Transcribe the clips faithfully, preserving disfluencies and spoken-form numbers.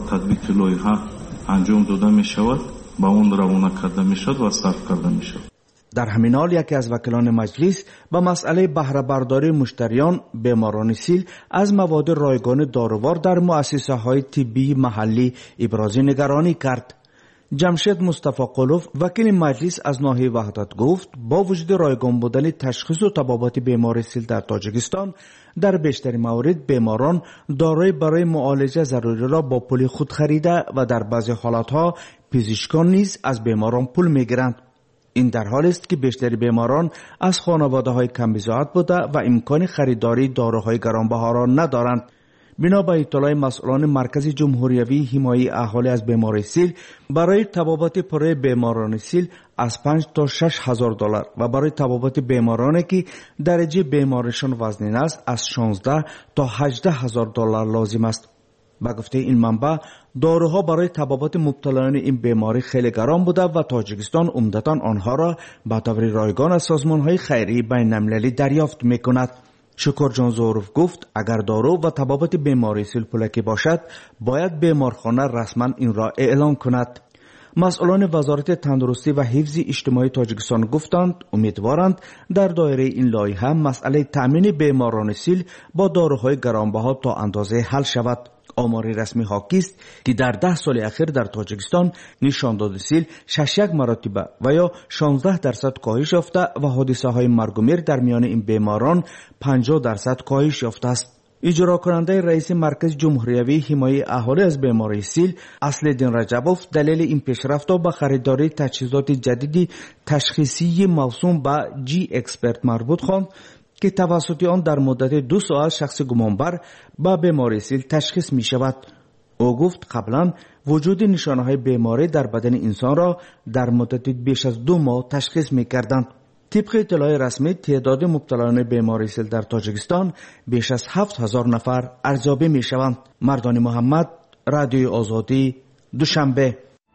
татбиқи лоиҳа анҷом дода мешавад, ба он равона карда мешавад ва сарф карда мешавад. در همین حال یکی از وکیلان مجلس به مسئله بهره برداری مشتریان بیماران سیل از مواد رایگان داروار در مؤسسه های طبی محلی ابراز نگرانی کرد. جمشید مصطفی قلوف وکیل مجلس از ناحیه وحدت گفت با وجود رایگان بودن تشخیص و تبابت بیماری سیل در تاجیکستان، در بیشتر موارد بیماران داروی برای معالجه ضروری را با پول خود خریده و در بعضی حالتها پزشکان نیز از بیماران پول میگیرند. این در حالی است که بیشتر بیماران از خانواده‌های کم بضاعت بوده و امکان خریداری داروهای گرانبها را ندارند. بنا به اطلاع مسئولان مرکز جمهوری حمایت اهالی از بیماری سیل، برای تبابت پره بیماران سیل از پنج تا شش هزار دلار و برای تبابت بیمارانی که درجه بیماریشان وزنین است از شانزده تا هجده هزار دلار لازم است. با گفته این منبع، داروها برای تبابت مبتلایان این بیماری خیلی گران بوده و تاجیکستان عمدتاً آنها را به طور رایگان از سازمان‌های خیریه بین‌المللی دریافت می‌کند. شکر جان زوروف گفت اگر دارو و تبابت بیماری سیل پولکی باشد، باید بیمارخانه رسما این را اعلام کند. مسئولان وزارت تندرستی و حفظ اجتماعی تاجیکستان گفتند امیدوارند در دایره این لایحه مسئله تأمین بیماران سیل با داروهای گرانبها تا اندازه حل شود. آمار رسمی حاکی است که در ده سال اخیر در تاجیکستان نشان داده سیل شش یک مرتبه و یا شانزده درصد کاهش یافته و حادثه های مرگ و میر در میان این بیماران پنجاه درصد کاهش یافته است. اجرا کننده رئیس مرکز جمهوری حمایت اهالی از بیماری سیل اصل‌الدین رجبوف دلیل این پیشرفت را به خریداری تجهیزات جدید تشخیصی موسوم به جی اکسپرت مربوط خواند که توسط آن در مدت دو ساعت شخص گمانبر با بیماری سیل تشخیص می شود. او گفت قبلا وجود نشانه های بیماری در بدن انسان را در مدت بیش از دو ماه تشخیص می کردند. طبق اطلاع رسمی تعداد مبتلایان بیماری سیل در تاجیکستان بیش از هفت هزار نفر ارزیابی می شوند. مردان محمد، رادیوی آزادی، دوشنبه.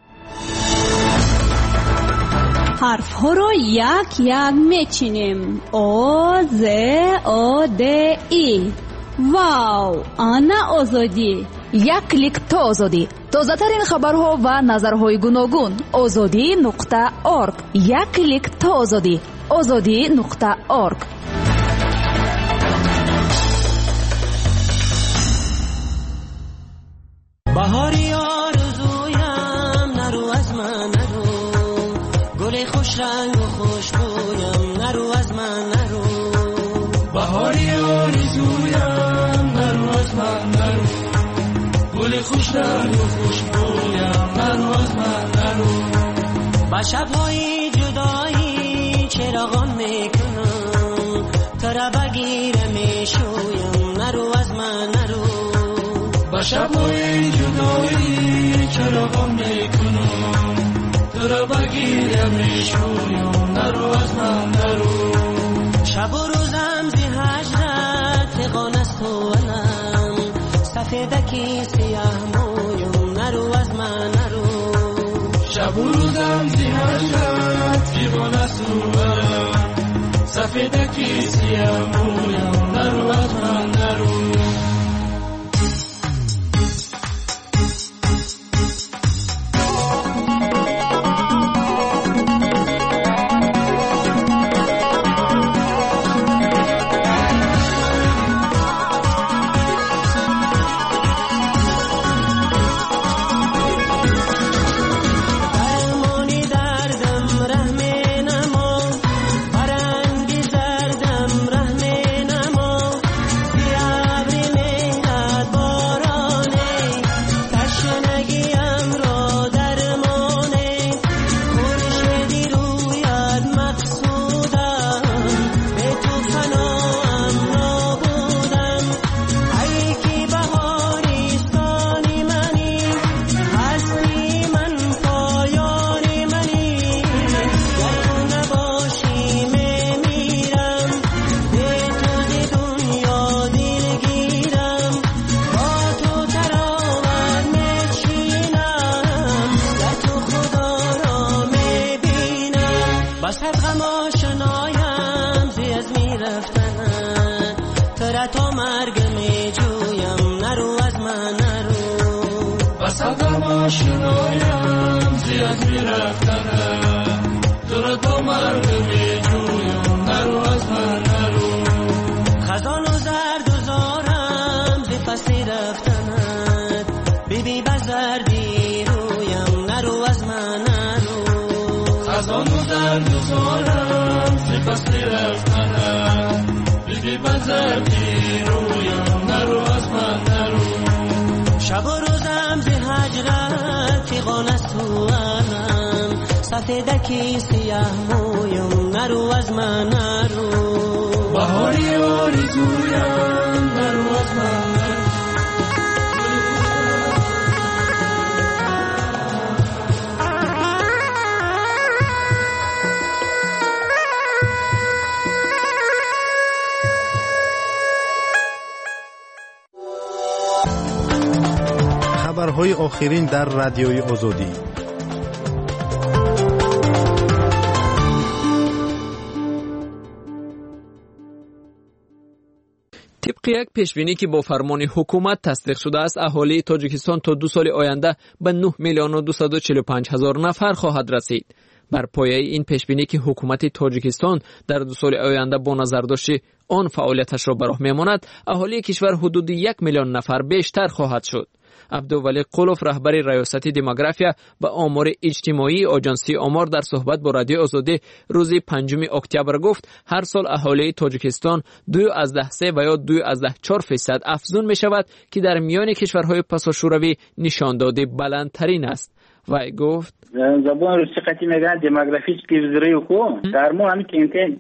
حرف ها رو یک یک میچینیم. او ز او د ای. واو، آنا آزادی. یک کلیک تا آزادی. تازه ترین خبرها و نظرهای گوناگون. آزادی نقطه ارگ. یک کلیک تا آزادی. آزادی نقطه ارگ. بهاری آرزویم نرو از من نرو، گل خوش رنگ و خوشبویم نرو از من نرو. بهاری آرزویم نرو از من نرو، گل خوش رنگ و خوشبویم نرو از من نرو. با شب‌های جدایی چراغان میکنم، تو را بگیرم میشویم نرو از من نرو. با شب‌های جدایی چراغان میکنم، تو را بگیرم میشویم نرو از من نرو. شب و روزم زی هجرت فغان است و علم، سفیدکی سیاه مویم نرو از من نرو. شب و روزم زی هجرت فغان است و علم، سفیدکی سیاه مویم نرو از من نرو. Yeah. سقم آشنایم زیاد می رفتنم تو را با مردمی جویم نرو از من نرو خزان و زرد و زارم زی فصلی رفتنت بیبی بزردی رویم نرو از من نرو خزان و زرد و زارم زی فصلی رفتنم بیبی بزردی رویم نرو از من نرو شب و روزم زی هجرت تیغان است تو علم سفیدکی سیاه مویم نرو از من نرو بهاری آرزویم نرو از من نرو خبرهای آخرین در رادیوی آزادی. طبق یک پیشبینی که با فرمان حکومت تصدیق شده است، اهالی تاجیکستان تا دو سال آینده به نه میلیون و دویست و چهل و پنج هزار نفر خواهد رسید. بر پایه این پیشبینی که حکومت تاجیکستان در دو سال آینده با نظرداشت آن فعالیتش را به راه میماند، اهالی کشور حدود یک میلیون نفر بیشتر خواهد شد. عبدالولی قلوف رهبر ریاست دموگرافیا و آمار اجتماعی آژانسی آمار در صحبت با رادیو آزادی روز پنجم اکتبر گفت هر سال اهالی تاجیکستان دو از ده سه و یا دو از ده چهار فیصد افزون می شود که در میان کشورهای پساشوروی نشانداده بلندترین است. و گفت زبان روسی قطعی میگن دموگرافیچکی وزیری کو در مو همین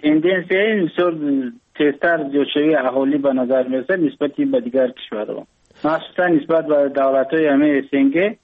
تندنسی نسبت تستر جوشوی اهالی به نظر میرسه نسبتی به دیگر کشورها، مخصوصا نسبت به دولت‌های همه سنگه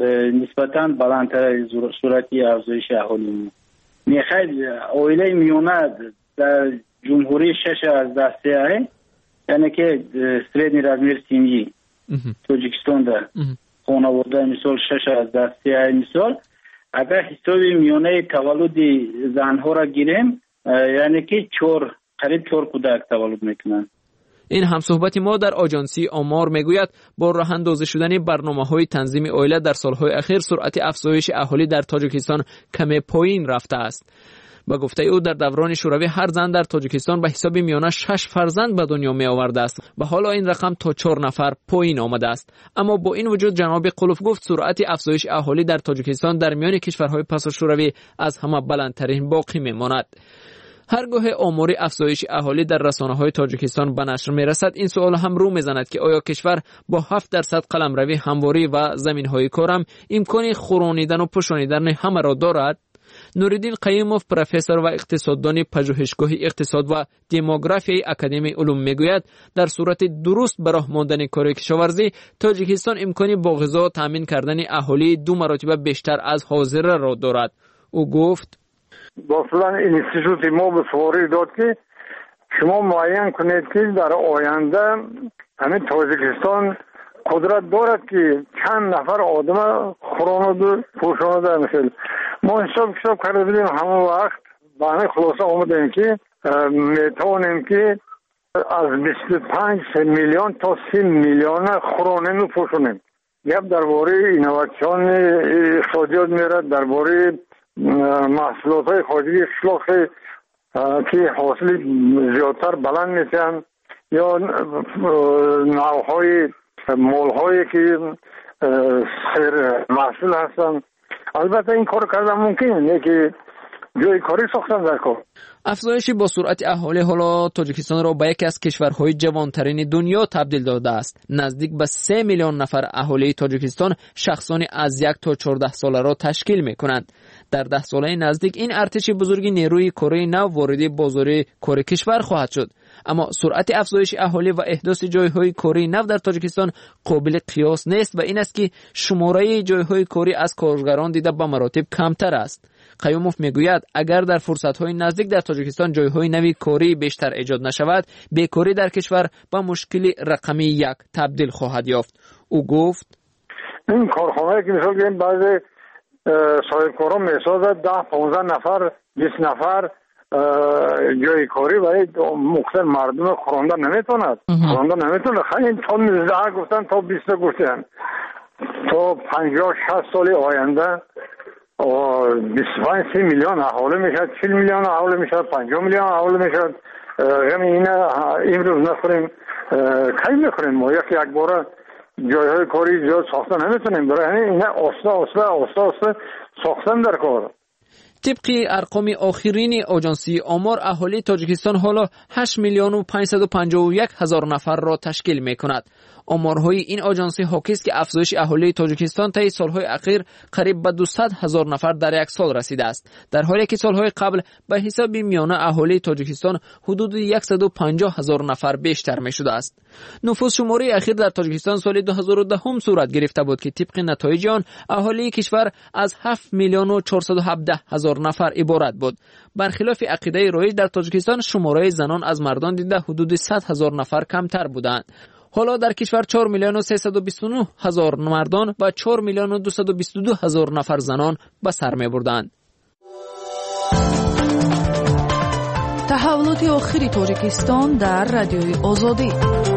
نسبتاً بلندتر صورتی افزایش اهالی میخواد. اویله میونه در جمهوری شش از دسته یعنی که سریدنی رزمیر سیمی تاجیکستان در خانواده مثال شش از دسته مثال اگر حساب میونه تولد زنها را گیریم یعنی که چهار قریب چهار کودک تولد میکنن. این همصحبت ما در آژانسی آمار میگوید با راه اندازی شدن برنامه‌های تنظیم عائله در سالهای اخیر سرعت افزایش اهالی در تاجیکستان کمی پایین رفته است. با گفته او در دوران شوروی هر زن در تاجیکستان به حساب میانه شش فرزند به دنیا می آورده است و حالا این رقم تا چهار نفر پایین آمده است. اما با این وجود جناب قلوف گفت سرعت افزایش اهالی در تاجیکستان در میان کشورهای پساشوروی از همه بلندترین باقی میماند. هرگاه آمار افزایش اهالی در رسانه‌های تاجیکستان به نشر می‌رسد، این سوال هم رو می‌زند که آیا کشور با هفت درصد قلمروی همواری و زمین‌های کارم امکان خورانیدن و پوشانیدن همه را دارد؟ نوردین قیوموف پروفسور و اقتصاددان پژوهشگاه اقتصاد و دموگرافی اکادمی علوم میگوید در صورت درست به راه ماندن کار کشاورزی تاجیکستان امکانی با غذا تامین کردن اهالی دو مرتبه بیشتر از حاضر را دارد. او گفت با فلان اینستیتوت ما به فوری داد که شما معین کنید که در آینده همین تاجیکستان قدرت دارد که چند نفر آدم خورانده و پوشانده میشه. ما حساب حساب کرده بودیم همه وقت به همه خلاصه آمدیم که میتونیم که از بیست و پنج میلیون تا سی میلیون خورانه و پوشونیم. گپ درباره اینوواسیون اقتصادیات میرد، درباره محصولات های خارجی قشلاق که حاصل زیادتر بلند میشن یا نوعهای مولهایی که سر محصول هستن. البته این کار کردن ممکنه که جای کاری ساختن در کار. افزایش با سرعت اهالی حالا تاجیکستان را به یکی از کشورهای جوانترین دنیا تبدیل داده است. نزدیک به سه میلیون نفر اهالی تاجیکستان شخصانی از یک تا چهارده ساله را تشکیل می کنند. در ده ساله نزدیک این ارتش بزرگی نیروی کره نو وارد بازار کار کشور خواهد شد. اما سرعت افزایش اهالی و احداث جایهای کاری نو در تاجیکستان قابل قیاس نیست و این است که شماره جایهای کاری از کارگران دیده به مراتب کمتر است. قیوموف میگوید اگر در فرصت‌های نزدیک در تاجیکستان جایهای نوی کاری بیشتر ایجاد نشود، بیکاری در کشور به مشکل رقمی یک تبدیل خواهد یافت. او گفت این کارخانه‌ای که مثلا بگیم بعضی صاحب کارا میسازد ده پانزده نفر بیست نفر جای کاری برای مختلف مردم خورانده نمیتوند خورانده نمیتونه خیلی تا نوزده گفتن تا بیست گفتن تا پنجاه شصت سال آینده بیست و پنج سی میلیون اهالی میشد، چهل میلیون اهالی میشد، پنجاه میلیون اهالی میشد. غم اینه امروز نخوریم کی میخوریم؟ ما یک یک باره جایهای کاری زیاد ساختن نمیتونیم، برای همین اینه آسته آسته آسته آسته ساختن در کار. طبق ارقام آخرین آژانسی آمار، اهالی تاجیکستان حالا هشت میلیون و پانصد و پنجاه و یک هزار نفر را تشکیل می کند. آمارهای این آژانسی حاکی است که افزایش اهالی تاجیکستان طی سالهای اخیر قریب به دویست هزار نفر در یک سال رسیده است، در حالی که سالهای قبل به حساب میانه اهالی تاجیکستان حدود صد و پنجاه هزار نفر بیشتر می شده است. نفوذ شماره اخیر در تاجیکستان سال دو هزار و ده صورت گرفته بود که طبق نتایج آن اهالی کشور از هفت میلیون و چهارصد و هفده هزار نفر عبارت بود. برخلاف عقیده رایج در تاجیکستان شماره زنان از مردان دیده حدود صد هزار نفر کمتر بودند. حالا در کشور چهار میلیون و سیصد و بیست و نه هزار مردان و چهار میلیون و دویست و بیست و دو هزار نفر زنان به سر می بردند. تحولات آخری تاجیکستان در رادیوی آزادی.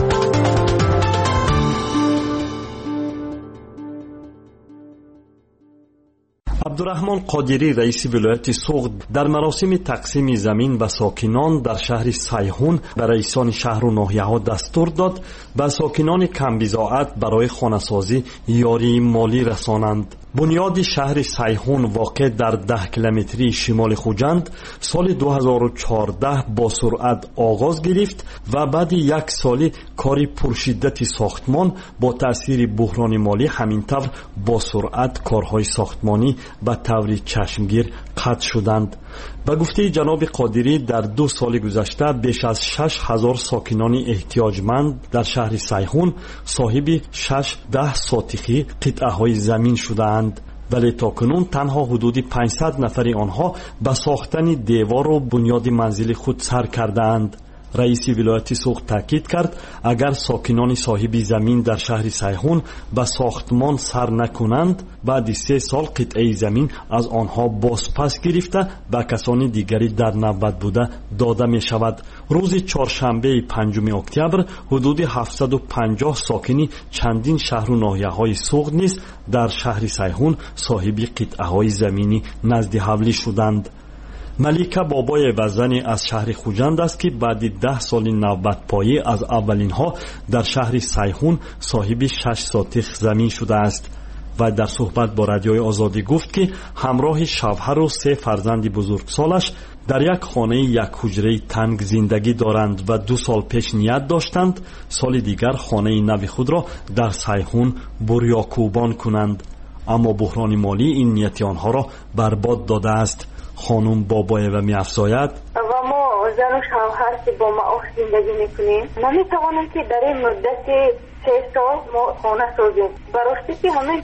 عبدالرحمن قادری رئیس ولایت سوغد در مراسم تقسیم زمین به ساکنان در شهر سیحون به رئیسان شهر و ناحیه‌ها دستور داد به ساکنان کم بضاعت برای خانه‌سازی یاری مالی رسانند. بنیاد شهر سیحون واقع در ده کیلومتری شمال خوجند سال دو هزار و چهارده با سرعت آغاز گرفت و بعد یک سالی کاری پرشدت ساختمان با تأثیر بحران مالی همینطور با سرعت کارهای ساختمانی به طور چشمگیر قطع شدند. به گفته جناب قادری در دو سال گذشته بیش از شش هزار ساکنان احتیاجمند در شهر سیحون صاحب شش ده ساتخی قطعه های زمین شدند، ولی تاکنون تنها حدود پانصد نفر آنها به ساختن دیوار و بنیاد منزل خود سر کردند. رئیس ولایت سوغد تاکید کرد اگر ساکنان صاحب زمین در شهر سیحون به ساختمان سر نکنند بعد سه سال قطعه زمین از آنها بازپس گرفته به کسان دیگری در نوبت بوده داده می شود. روز چهارشنبه پنجم اکتبر حدود هفتصد و پنجاه ساکنی چندین شهر و ناحیه های سوغد نیز در شهر سیحون صاحب قطعه های زمینی نزد حولی شدند. ملیکه بابای وزن از شهر خوجند است که بعد ده سال نوبت پایی از اولین ها در شهر سیحون صاحب شش ساتخ زمین شده است و در صحبت با رادیوی آزادی گفت که همراه شوهر و سه فرزند بزرگسالش در یک خانه یک حجره تنگ زندگی دارند و دو سال پیش نیت داشتند سال دیگر خانه نو خود را در سیحون بوریاکوبان کنند، اما بحران مالی این نیت آنها را برباد داده است. خانم بابای و می افزاید و ما زن و شوهر که با معاش زندگی میکنیم نمیتوانیم که در این مدت سه سال ما خانه سازیم، براستی که همین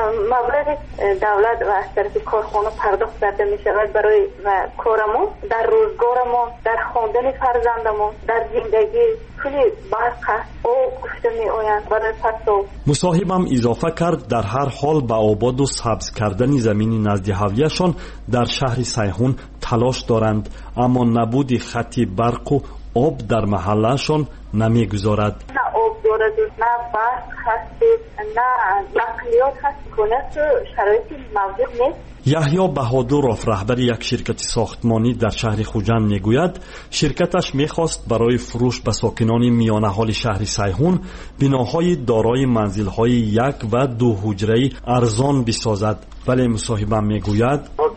مبلغ دولت و از طرف کارخانه پرداخت کرده می شود برای کارمون، در روزگارمون، در خواندن فرزندمون، در زندگی خیلی برق هست او گفته می آیند برای پسو. مصاحبم اضافه کرد در هر حال به آباد و سبز کردن زمین نزد حولیشان در شهر سیحون تلاش دارند، اما نبود خط برق و آب در محلشان نمی گذارد. نه آب دارد، نه برق هست، نه نقلیات هست، کنه شرایطی موجود نیست. یحیی بهادروف رهبر یک شرکت ساختمانی در شهر خوجند میگوید شرکتش میخواست برای فروش به ساکنان میانه حال شهر سیحون بناهای دارای منزل‌های یک و دو حجره ارزان بسازد، ولی مصاحبم میگوید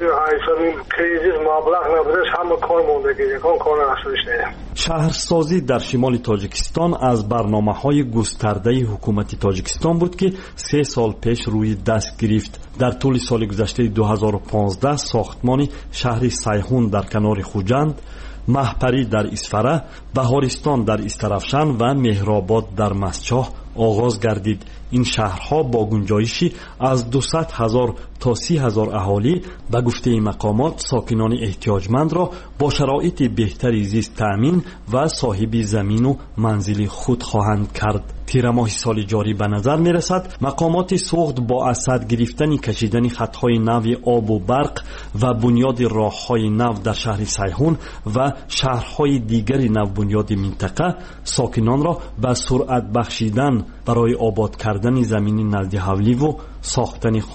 شهرسازی در شمال تاجیکستان از برنامه‌های گسترده حکومت تاجیکستان بود که سه سال پیش روی دست گرفت. در طول سال گذشته دو هزار و پانزده ساختمان شهر سیحون در کنار خوجند، مهپری در اسفره، بهارستان در استرافشان و مهرآباد در مسچاه آغاز گردید. این شهرها با گنجایشی از دویست هزار تا سی هزار اهالی به گفته این مقامات ساکنان احتیاجمند را با شرایط بهتری زیست تأمین و صاحب زمین و منزل خود خواهند کرد. تیر ماه سال جاری به نظر می رسد مقامات سوغد با اسد گرفتن کشیدن خطهای نو آب و برق و بنیاد راههای نو در شهر سیحون و شهرهای دیگری نو بنیاد منطقه ساکنان را به سرعت بخشیدن برای آباد کردن کردن زمین نزد حولی و ساختن